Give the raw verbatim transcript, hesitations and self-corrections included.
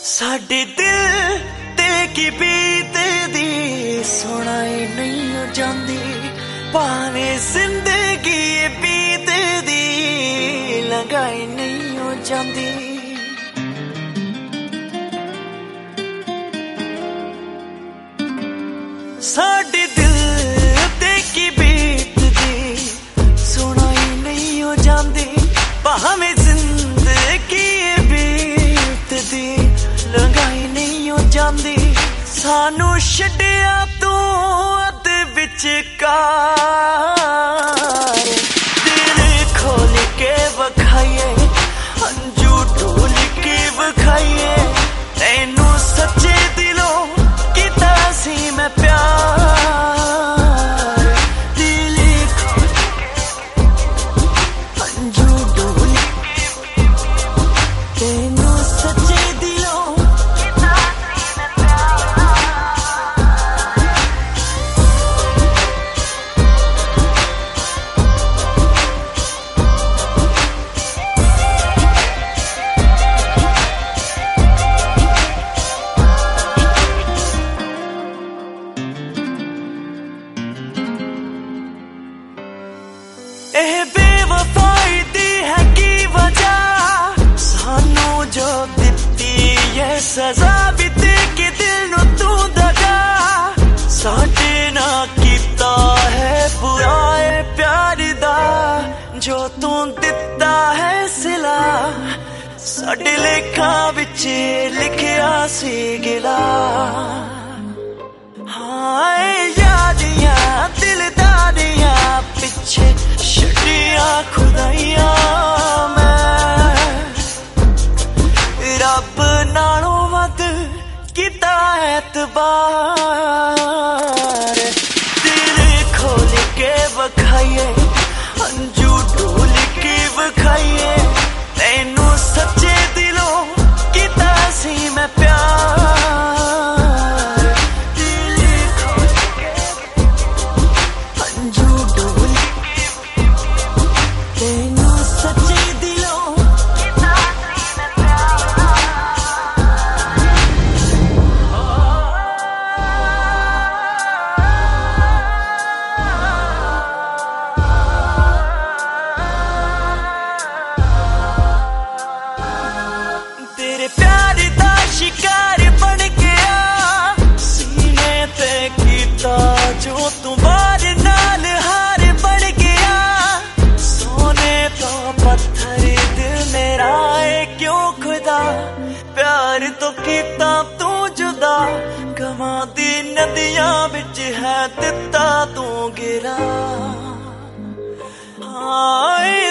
साडे दिल ते की बीतदी सुनाई नहीं जांदी, भावें जिंदगी बीतदी लंघाई नहीं जांदी। साडे दिल ते की बीतदी सुनाई नहीं जांदी, भावें जिंदगी बीतदी लंघाई नहीं जांदी। सानू छड्डिया तू अध विचकार, दिल खोल के वखाइए अंजू ढोल के वखाइए, तैनू सच्चे दिलों कीता सी मैं प्यार। दिल खोल के अंजू ढोल तैनू सच्चे दिलों कीता सी मैं प्यार। एह बेवफाई दी है की वजह, सानू जो दिती ये सजा भी दे के दिल नू तू दगा। साडे ना कीता है बुरा ए प्यार दा, जो तू दिता है सिला साडे लेखा विच लिखिया सी गिला। हाँ यादियां दिलदारियां पिछे छड्डिया खुदाइया, मैं रब नालों वध कीता एतबार। दिल खोल के वखाइए अंजू ढोल के वखाइए, तैनू सच्चे दिलों कीता सी मैं प्यार। प्यार दा शिकार बन गया सीने ते कीता, जो तू बार नाल हार बन गया। सोने तो पत्थर दिल मेरा है क्यों खुदा, प्यार तो कीता तू जुदा। गवां दी नदियां बिच है दिता तू गिरा। हाय